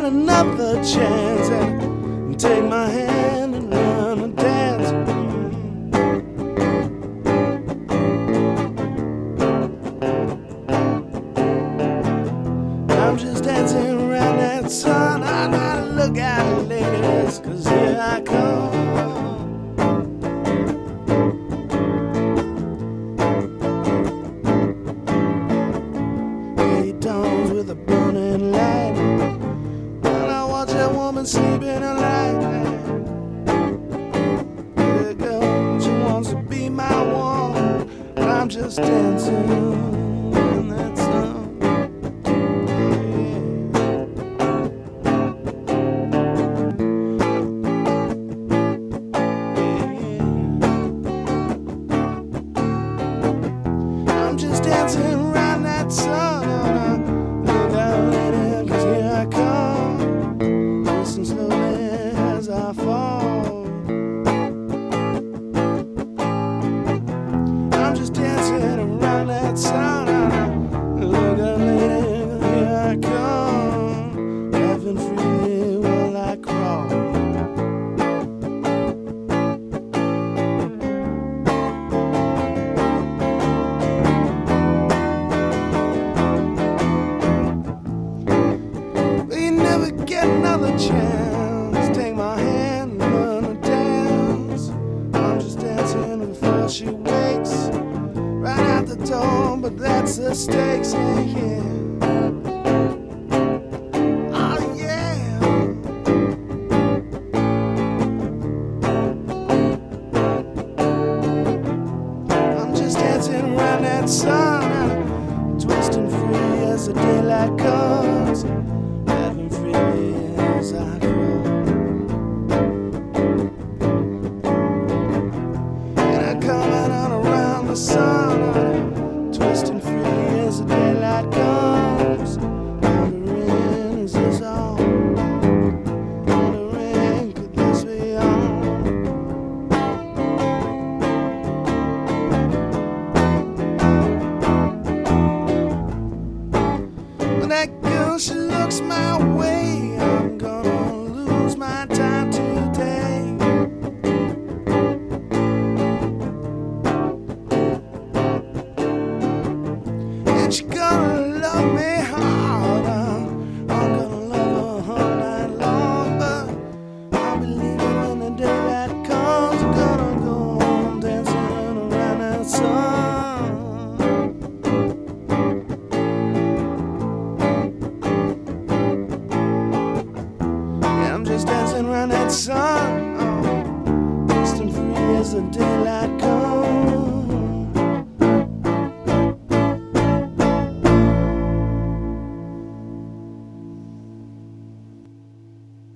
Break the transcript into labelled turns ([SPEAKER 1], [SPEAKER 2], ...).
[SPEAKER 1] get another chance and take my hand and learn to dance. I'm just dancing around that sun. I gotta look out, ladies, 'cause here I come. It dawns with a burning light when I watch that woman sleeping a light. Little girl, she wants to be my one, but I'm just dancing in that sun. I'm just dancing around that sun. Look out, lady, 'cause here I come. Listen slowly as I fall. I'm just dancing around that sun. Look out, lady, 'cause here I come. Laughing freely while I crawl. Get another chance, take my hand, learn to dance. I'm just dancing before she wakes, right out the door, but that's the stakes, yeah, yeah. Oh yeah. I'm just dancing around that sun, twisting free as the daylight comes. As I grow, and I come out around the sun, twisting free as the daylight comes. Wondering, is this all? Wondering, could this be all? When that girl, she looks my way, I'm gonna lose my time today. And she gonna love me hard. I'm gonna love her all night long, but I'll be leaving when the daylight comes. I'm gonna go home dancing around that sun. I'm just dancing around that sun, distant free as the daylight comes.